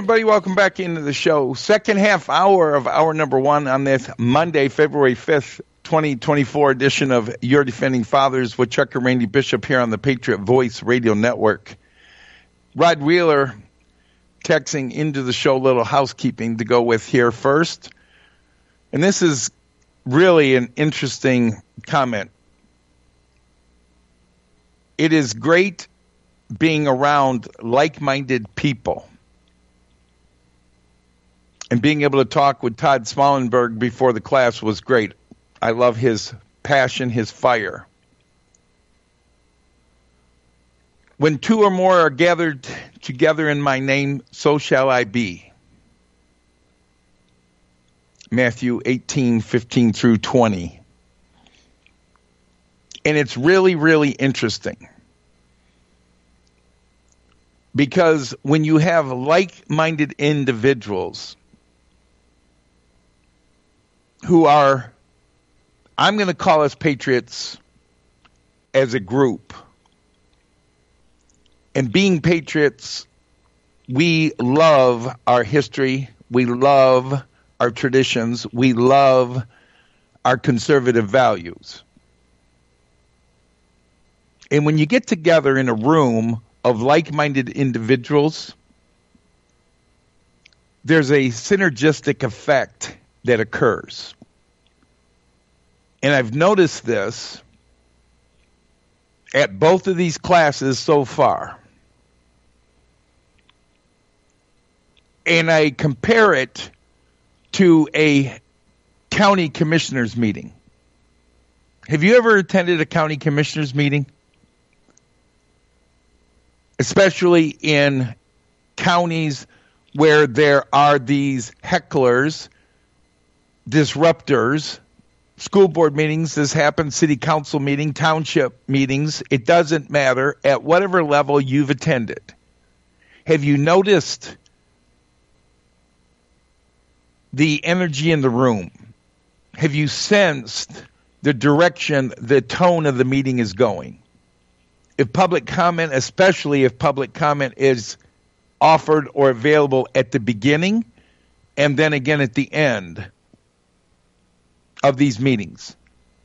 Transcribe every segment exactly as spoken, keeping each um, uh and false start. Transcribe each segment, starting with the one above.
everybody. Welcome back into the show. Second half hour of hour number one on this Monday, February fifth, twenty twenty-four edition of Your Defending Fathers with Chuck and Randy Bishop here on the Patriot Voice Radio Network. Rod Wheeler texting into the show, little housekeeping to go with here first. And this is really an interesting comment. It is great being around like-minded people. And being able to talk with Todd Smallenberg before the class was great. I love his passion, his fire. When two or more are gathered together in my name, so shall I be. Matthew eighteen, fifteen through twenty. And it's really, really interesting. Because when you have like-minded individuals who are, I'm going to call us patriots as a group. And being patriots, we love our history. We love our traditions. We love our conservative values. And when you get together in a room of like-minded individuals, there's a synergistic effect that occurs. And I've noticed this at both of these classes so far. And I compare it to a county commissioners meeting. Have you ever attended a county commissioners meeting? Especially in counties where there are these hecklers, disruptors, school board meetings, this happens, city council meeting, township meetings, it doesn't matter, at whatever level you've attended. Have you noticed the energy in the room? Have you sensed the direction, the tone of the meeting is going? If public comment, especially if public comment is offered or available at the beginning and then again at the end of these meetings,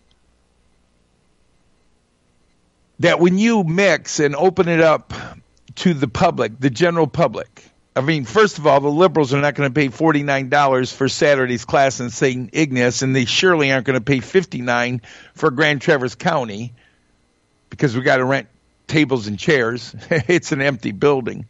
that when you mix and open it up to the public, the general public, I mean, first of all, the liberals are not going to pay forty-nine dollars for Saturday's class in Saint Ignace, and they surely aren't going to pay fifty-nine dollars for Grand Traverse County because we got to rent tables and chairs. It's an empty building.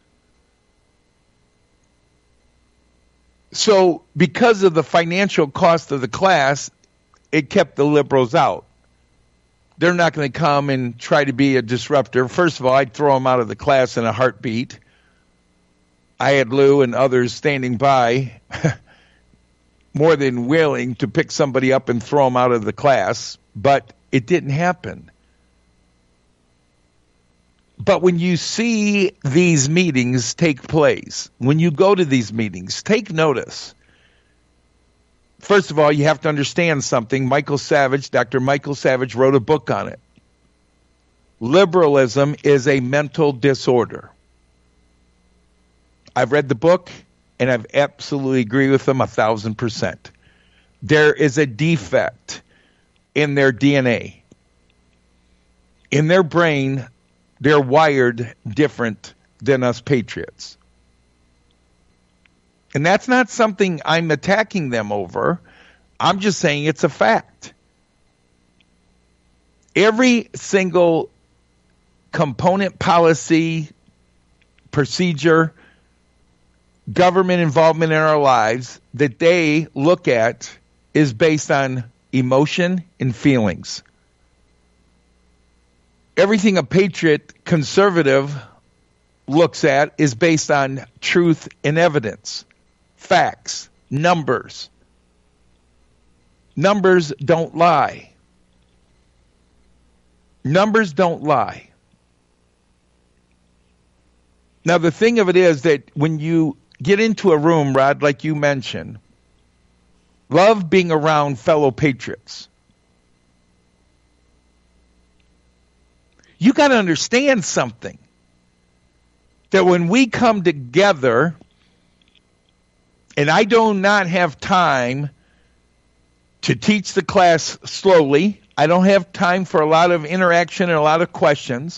So because of the financial cost of the class, it kept the liberals out. They're not going to come and try to be a disruptor. First of all, I'd throw them out of the class in a heartbeat. I had Lou and others standing by more than willing to pick somebody up and throw them out of the class, but it didn't happen. But when you see these meetings take place, when you go to these meetings, take notice. First of all, you have to understand something. Michael Savage, Doctor Michael Savage, wrote a book on it. Liberalism is a mental disorder. I've read the book, and I've absolutely agree with them a thousand percent. There is a defect in their D N A. In their brain, they're wired different than us patriots. And that's not something I'm attacking them over. I'm just saying it's a fact. Every single component, policy, procedure, government involvement in our lives that they look at is based on emotion and feelings. Everything a patriot conservative looks at is based on truth and evidence, facts, numbers. Numbers don't lie. Numbers don't lie. Now, the thing of it is that when you get into a room, Rod, like you mentioned, love being around fellow patriots. You got to understand something. That when we come together And I do not have time to teach the class slowly. I don't have time for a lot of interaction and a lot of questions.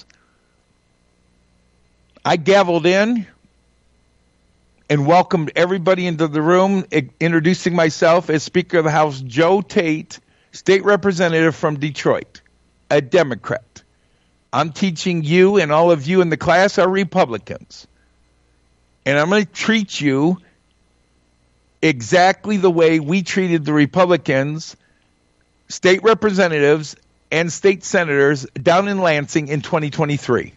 I gavelled in and welcomed everybody into the room, introducing myself as Speaker of the House, Joe Tate, State Representative from Detroit, a Democrat. I'm teaching you, and all of you in the class are Republicans. And I'm going to treat you exactly the way we treated the Republicans, state representatives, and state senators down in Lansing in twenty twenty-three.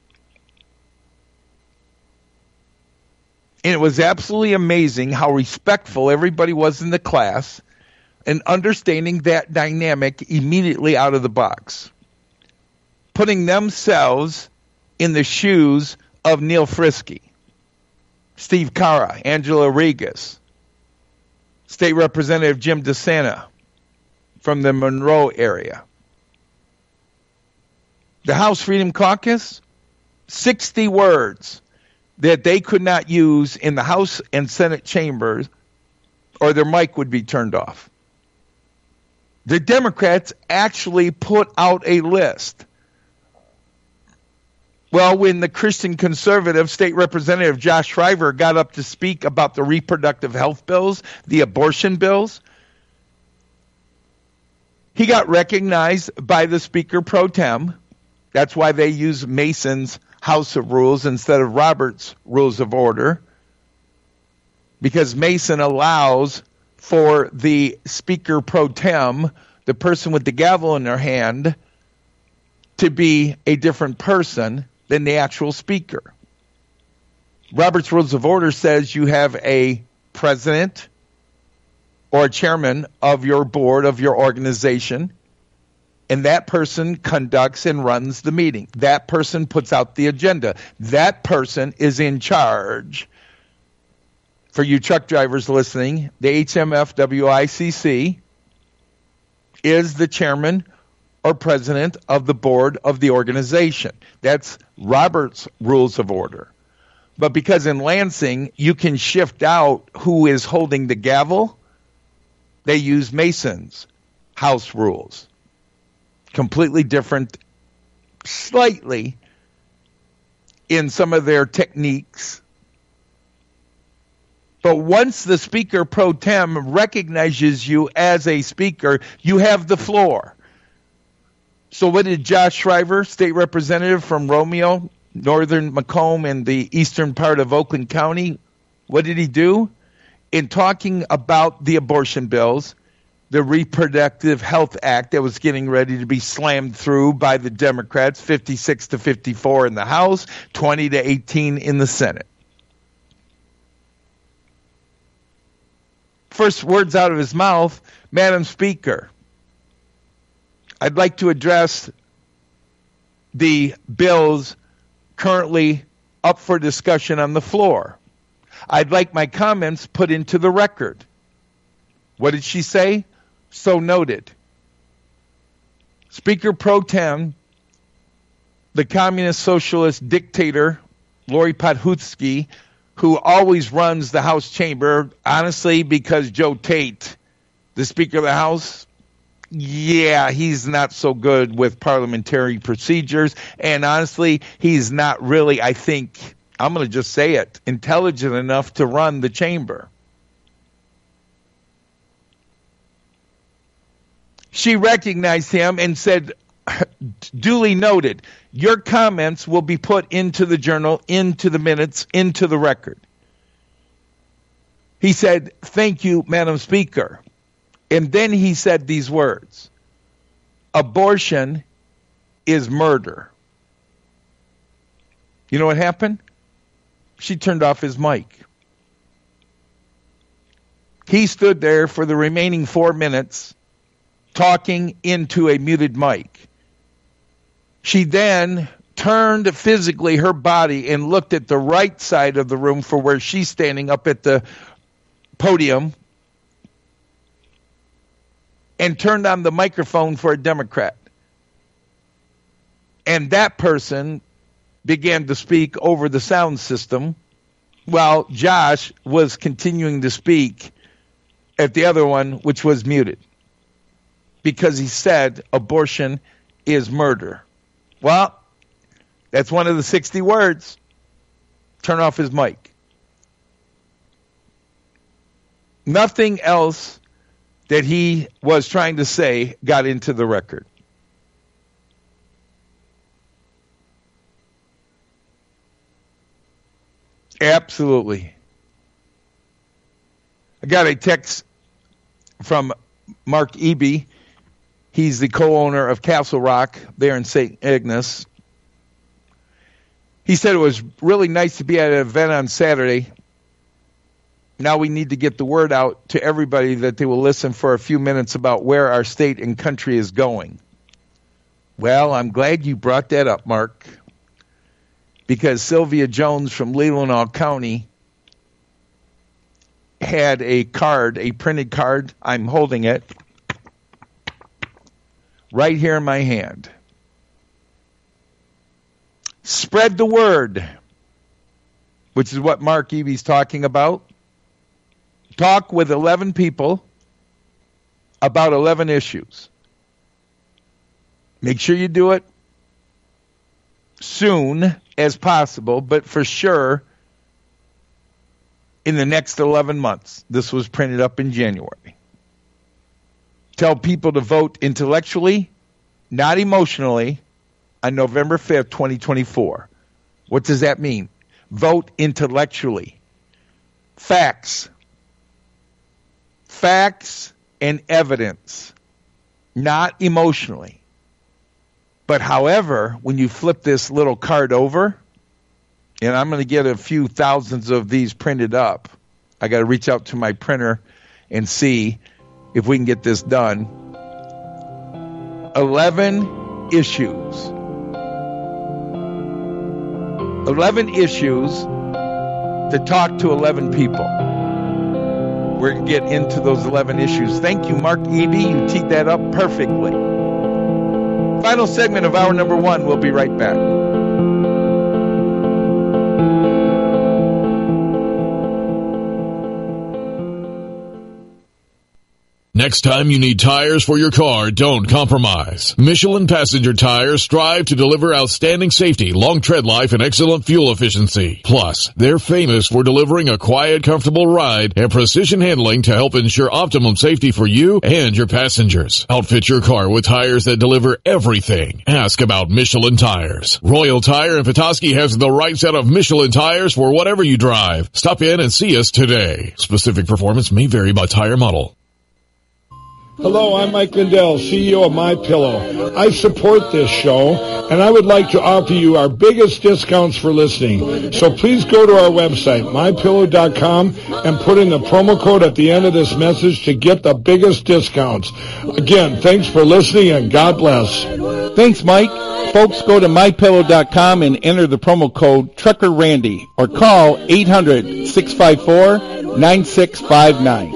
And it was absolutely amazing how respectful everybody was in the class and understanding that dynamic immediately out of the box, putting themselves in the shoes of Neil Frisky, Steve Cara, Angela Regas, State Representative Jim DeSanta from the Monroe area. The House Freedom Caucus, sixty words that they could not use in the House and Senate chambers or their mic would be turned off. The Democrats actually put out a list. Well, when the Christian conservative state representative Josh Shriver got up to speak about the reproductive health bills, the abortion bills, he got recognized by the Speaker pro tem. That's why they use Mason's House of Rules instead of Robert's Rules of Order, because Mason allows for the Speaker pro tem, the person with the gavel in their hand, to be a different person than the actual speaker. Robert's Rules of Order says you have a president or a chairman of your board, of your organization, and that person conducts and runs the meeting. That person puts out the agenda. That person is in charge. For you truck drivers listening, the H M F W I C C is the chairman or president of the board of the organization. That's Robert's Rules of Order. But because in Lansing, you can shift out who is holding the gavel, they use Mason's House Rules. Completely different, slightly, in some of their techniques. But once the Speaker pro tem recognizes you as a speaker, you have the floor. So what did Josh Shriver, state representative from Romeo, northern Macomb, and the eastern part of Oakland County, what did he do? In talking about the abortion bills, the Reproductive Health Act that was getting ready to be slammed through by the Democrats, fifty-six to fifty-four in the House, twenty to eighteen in the Senate. First words out of his mouth, Madam Speaker, I'd like to address the bills currently up for discussion on the floor. I'd like my comments put into the record. What did she say? So noted. Speaker pro tem, the communist socialist dictator, Lori Podhutsky, who always runs the House chamber, honestly, because Joe Tate, the Speaker of the House, yeah, he's not so good with parliamentary procedures. And honestly, he's not really, I think, I'm going to just say it, intelligent enough to run the chamber. She recognized him and said, duly noted, your comments will be put into the journal, into the minutes, into the record. He said, thank you, Madam Speaker. And then he said these words, abortion is murder. You know what happened? She turned off his mic. He stood there for the remaining four minutes talking into a muted mic. She then turned physically her body and looked at the right side of the room for where she's standing up at the podium and turned on the microphone for a Democrat. And that person began to speak over the sound system while Josh was continuing to speak at the other one, which was muted, because he said abortion is murder. Well, that's one of the sixty words. Turn off his mic. Nothing else that he was trying to say got into the record. Absolutely. I got a text from Mark Eby. He's the co-owner of Castle Rock there in Saint Ignace. He said it was really nice to be at an event on Saturday. Now we need to get the word out to everybody that they will listen for a few minutes about where our state and country is going. Well, I'm glad you brought that up, Mark, because Sylvia Jones from Leelanau County had a card, a printed card. I'm holding it right here in my hand. Spread the word, which is what Mark Eby's talking about. Talk with eleven people about eleven issues. Make sure you do it soon as possible, but for sure in the next eleven months. This was printed up in January. Tell people to vote intellectually, not emotionally, on November fifth, twenty twenty-four. What does that mean? Vote intellectually. Facts. Facts and evidence, not emotionally. But however, when you flip this little card over, and I'm going to get a few thousands of these printed up, I got to reach out to my printer and see if we can get this done. eleven issues. eleven issues to talk to eleven people. We're going to get into those eleven issues. Thank you, Mark Eby. You teed that up perfectly. Final segment of hour number one. We'll be right back. Next time you need tires for your car, don't compromise. Michelin Passenger Tires strive to deliver outstanding safety, long tread life, and excellent fuel efficiency. Plus, they're famous for delivering a quiet, comfortable ride and precision handling to help ensure optimum safety for you and your passengers. Outfit your car with tires that deliver everything. Ask about Michelin Tires. Royal Tire in Petoskey has the right set of Michelin tires for whatever you drive. Stop in and see us today. Specific performance may vary by tire model. Hello, I'm Mike Lindell, C E O of MyPillow. I support this show, and I would like to offer you our biggest discounts for listening. So please go to our website, my pillow dot com, and put in the promo code at the end of this message to get the biggest discounts. Again, thanks for listening, and God bless. Thanks, Mike. Folks, go to my pillow dot com and enter the promo code Trucker Randy, or call eight hundred, six five four, nine six five nine.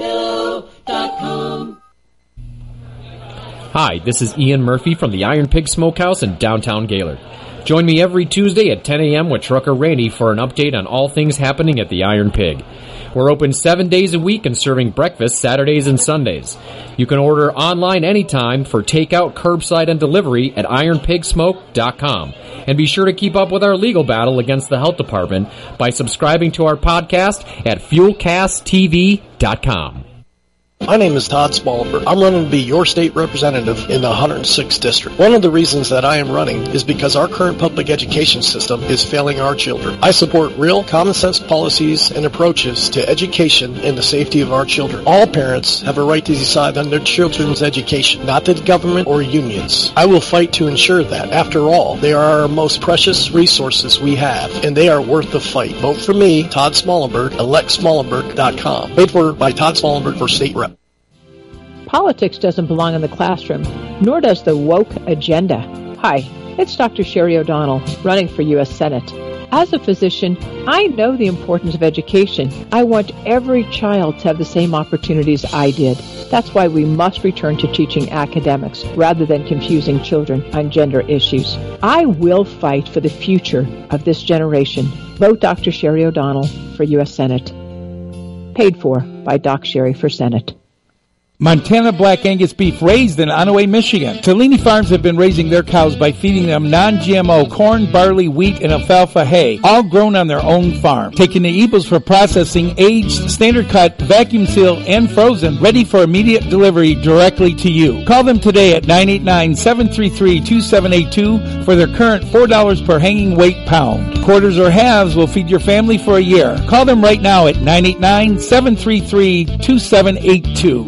Hi, this is Ian Murphy from the Iron Pig Smokehouse in downtown Gaylord. Join me every Tuesday at ten a.m. with Trucker Randy for an update on all things happening at the Iron Pig. We're open seven days a week and serving breakfast Saturdays and Sundays. You can order online anytime for takeout, curbside, and delivery at iron pig smoke dot com. And be sure to keep up with our legal battle against the health department by subscribing to our podcast at fuel cast t v dot com. My name is Todd Smallberg. I'm running to be your state representative in the one hundred sixth District. One of the reasons that I am running is because our current public education system is failing our children. I support real common sense policies and approaches to education and the safety of our children. All parents have a right to decide on their children's education, not the government or unions. I will fight to ensure that. After all, they are our most precious resources we have, and they are worth the fight. Vote for me, Todd Smallberg, elect smallenberg dot com. Paid for by Todd Smallberg for state rep. Politics doesn't belong in the classroom, nor does the woke agenda. Hi, it's Doctor Sherry O'Donnell, running for U S Senate. As a physician, I know the importance of education. I want every child to have the same opportunities I did. That's why we must return to teaching academics rather than confusing children on gender issues. I will fight for the future of this generation. Vote Doctor Sherry O'Donnell for U S Senate. Paid for by Doc Sherry for Senate. Montana Black Angus beef raised in Onaway, Michigan. Tellini Farms have been raising their cows by feeding them non-G M O corn, barley, wheat, and alfalfa hay, all grown on their own farm. Taking the eagles for processing, aged, standard cut, vacuum sealed, and frozen, ready for immediate delivery directly to you. Call them today at nine eight nine, seven three three, two seven eight two for their current four dollars per hanging weight pound. Quarters or halves will feed your family for a year. Call them right now at nine eight nine, seven three three, two seven eight two.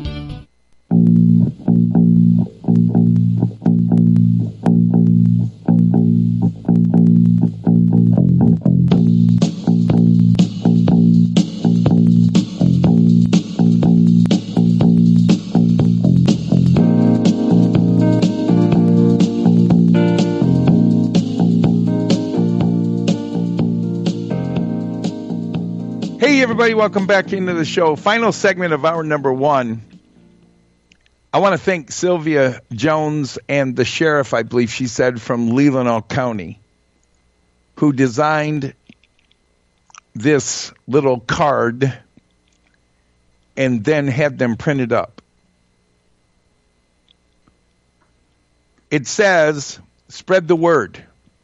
Hey, everybody, welcome back into the show. Final segment of hour number one. I want to thank Sylvia Jones and the sheriff, I believe she said, from Leelanau County, who designed this little card and then had them printed up. It says, spread the word.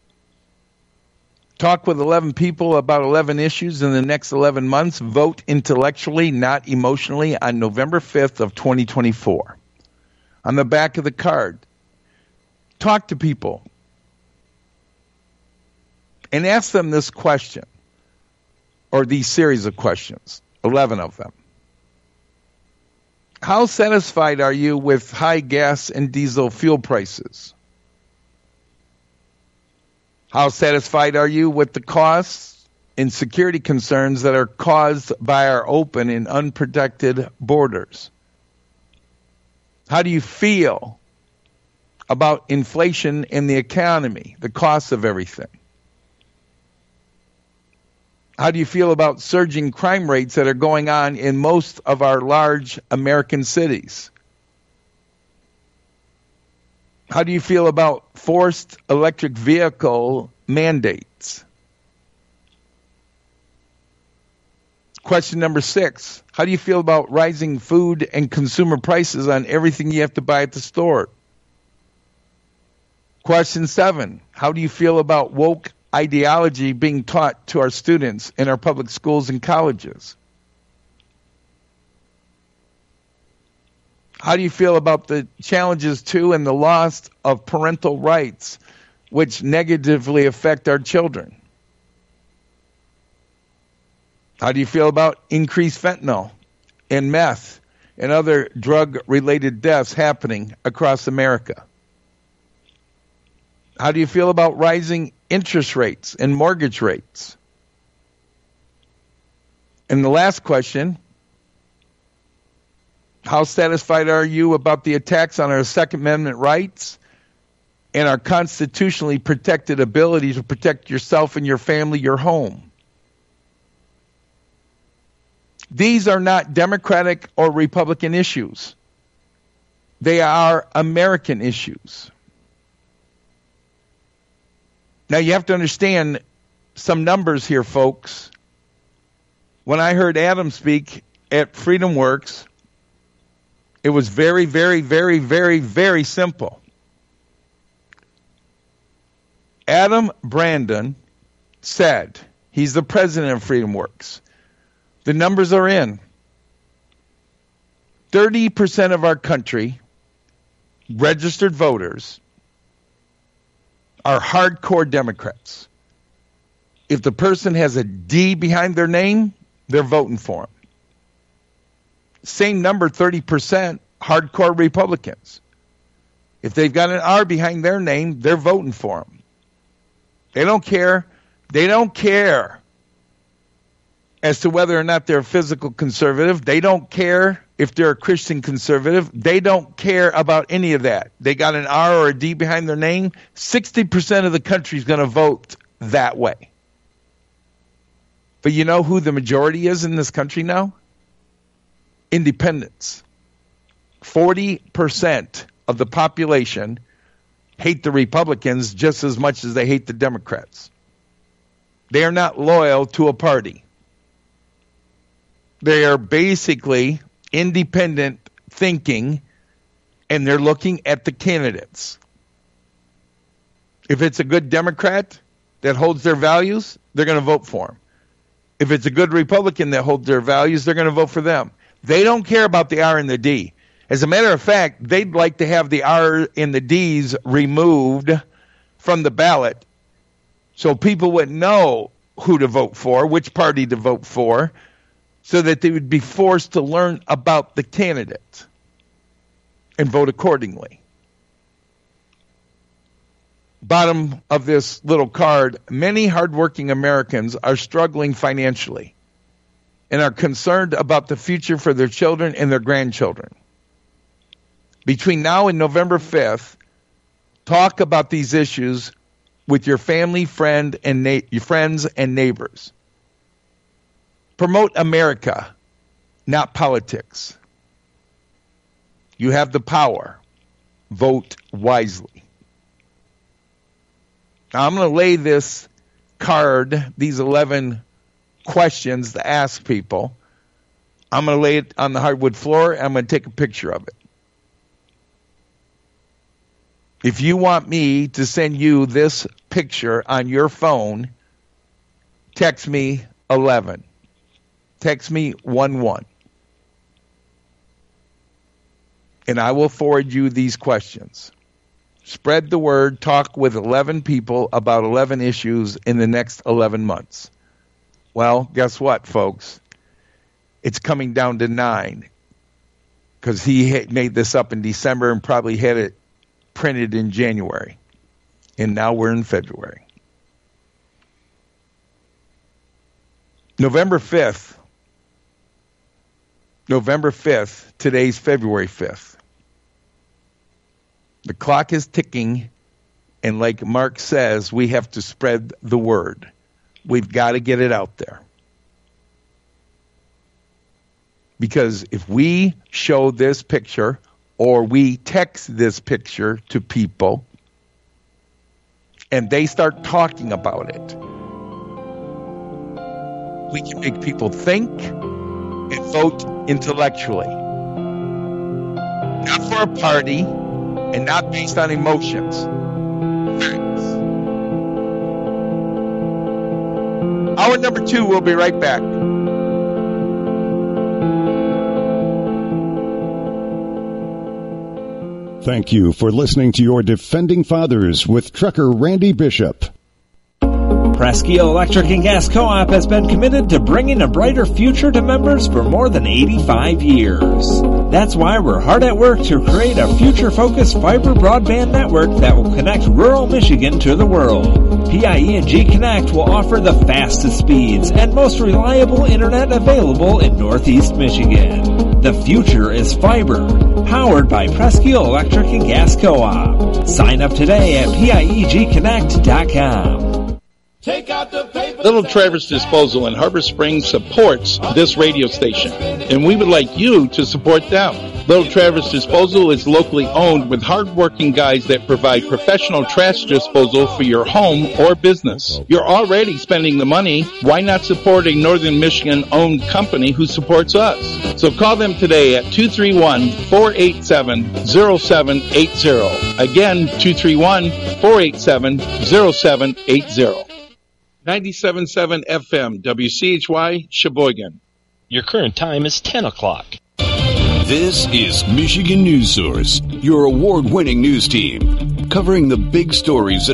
Talk with eleven people about eleven issues in the next eleven months. Vote intellectually, not emotionally, on November fifth of twenty twenty-four. On the back of the card, talk to people and ask them this question, or these series of questions, eleven of them. How satisfied are you with high gas and diesel fuel prices? How satisfied are you with the costs and security concerns that are caused by our open and unprotected borders? How do you feel about inflation in the economy, the cost of everything? How do you feel about surging crime rates that are going on in most of our large American cities? How do you feel about forced electric vehicle mandates? Question number six, how do you feel about rising food and consumer prices on everything you have to buy at the store? Question seven, how do you feel about woke ideology being taught to our students in our public schools and colleges? How do you feel about the challenges to and the loss of parental rights, which negatively affect our children? How do you feel about increased fentanyl and meth and other drug-related deaths happening across America? How do you feel about rising interest rates and mortgage rates? And the last question, how satisfied are you about the attacks on our Second Amendment rights and our constitutionally protected ability to protect yourself and your family, your home? These are not Democratic or Republican issues. They are American issues. Now, you have to understand some numbers here, folks. When I heard Adam speak at Freedom Works, it was very, very, very, very, very simple. Adam Brandon said, he's the president of Freedom Works. The numbers are in. thirty percent of our country, registered voters, are hardcore Democrats. If the person has a D behind their name, they're voting for him. Same number, thirty percent, hardcore Republicans. If they've got an R behind their name, they're voting for him. They don't care. They don't care as to whether or not they're a physical conservative. They don't care if they're a Christian conservative. They don't care about any of that. They got an R or a D behind their name. sixty percent of the country is going to vote that way. But you know who the majority is in this country now? Independents. forty percent of the population hate the Republicans just as much as they hate the Democrats. They are not loyal to a party. They are basically independent thinking, and they're looking at the candidates. If it's a good Democrat that holds their values, they're going to vote for him. If it's a good Republican that holds their values, they're going to vote for them. They don't care about the R and the D. As a matter of fact, they'd like to have the R and the D's removed from the ballot so people would know who to vote for, which party to vote for, so that they would be forced to learn about the candidate and vote accordingly. Bottom of this little card, many hardworking Americans are struggling financially and are concerned about the future for their children and their grandchildren. Between now and November fifth, talk about these issues with your family, friend, and na- your friends and neighbors. Promote America, not politics. You have the power. Vote wisely. Now, I'm going to lay this card, these eleven questions to ask people. I'm going to lay it on the hardwood floor, and I'm going to take a picture of it. If you want me to send you this picture on your phone, text me eleven. Text me one one. And I will forward you these questions. Spread the word. Talk with eleven people about eleven issues in the next eleven months. Well, guess what, folks? It's coming down to nine because he made this up in December and probably had it printed in January. And now we're in February. November fifth. November fifth. Today's February fifth. The clock is ticking, and like Mark says, we have to spread the word. We've got to get it out there. Because if we show this picture or we text this picture to people and they start talking about it, we can make people think and vote intellectually. Not for a party and not based on emotions. Facts. Hour number two, we'll be right back. Thank you for listening to your Defending Fathers with Trucker Randy Bishop. Presque Electric and Gas Co-op has been committed to bringing a brighter future to members for more than eighty-five years. That's why we're hard at work to create a future-focused fiber broadband network that will connect rural Michigan to the world. P I E and G Connect will offer the fastest speeds and most reliable internet available in Northeast Michigan. The future is fiber, powered by Presque Electric and Gas Co-op. Sign up today at P I E G connect dot com. Take out the paper. Little Traverse Disposal in Harbor Springs supports this radio station, and we would like you to support them. Little Traverse Disposal is locally owned with hard-working guys that provide professional trash disposal for your home or business. You're already spending the money. Why not support a Northern Michigan-owned company who supports us? So call them today at two three one, four eight seven, zero seven eight zero. Again, two three one, four eight seven, zero seven eight zero. ninety-seven point seven F M, W C H Y, Sheboygan. Your current time is ten o'clock. This is Michigan News Source, your award-winning news team, covering the big stories that